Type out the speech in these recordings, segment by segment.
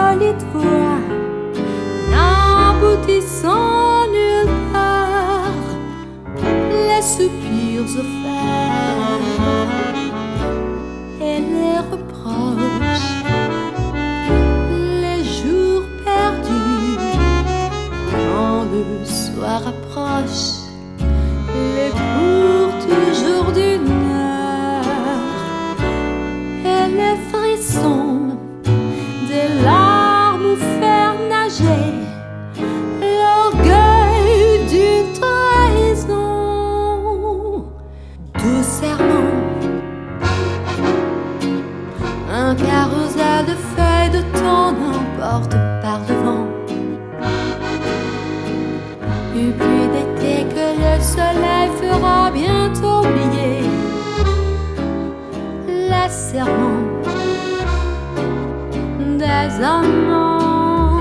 insolite voix n'aboutissant nulle part, les soupirs offerts et les reproches, les jours perdus quand le soir approche, les pour toujours d'une heure et les frissons des larmes où faire nager l'orgueil d'une trahison. Doux serment, un carrousel de feuilles de thon emporte par devant. Une pluie d'été que le soleil fera bientôt oublier. Les serments des amants,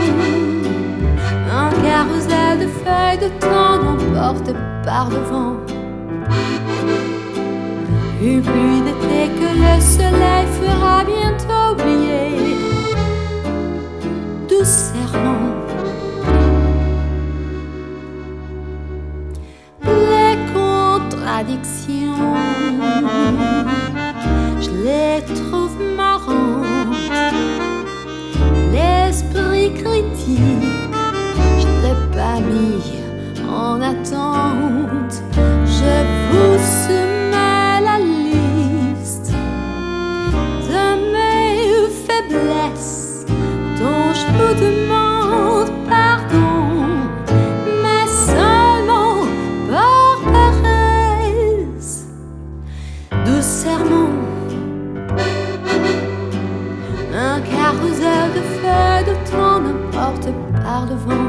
un carrousel de feuilles de thon emporte par devant. Une pluie d'été que le soleil fera bientôt oublier. Doux serment, les contradictions, je les trouve marrantes. L'esprit critique, je l'ai pas mis en attente. Je vous soumets la liste de mes faiblesses dont je vous demande pardon, mais seulement par paresse. Doux serment, un carrousel de feuilles de thon emporte par devant.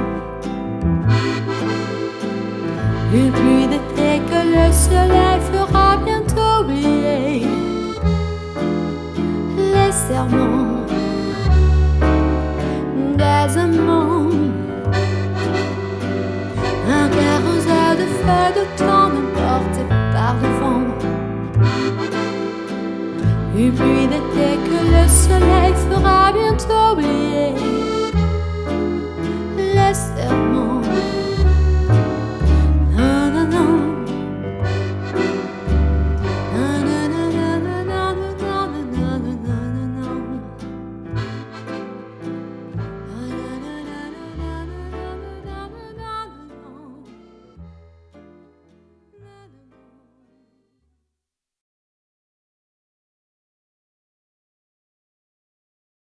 Une pluie d'été que le soleil fera bientôt oublier. Les serments des amants, un carrousel de feuilles de thon emporte par devant. Une pluie d'été que le soleil fera bientôt oublier.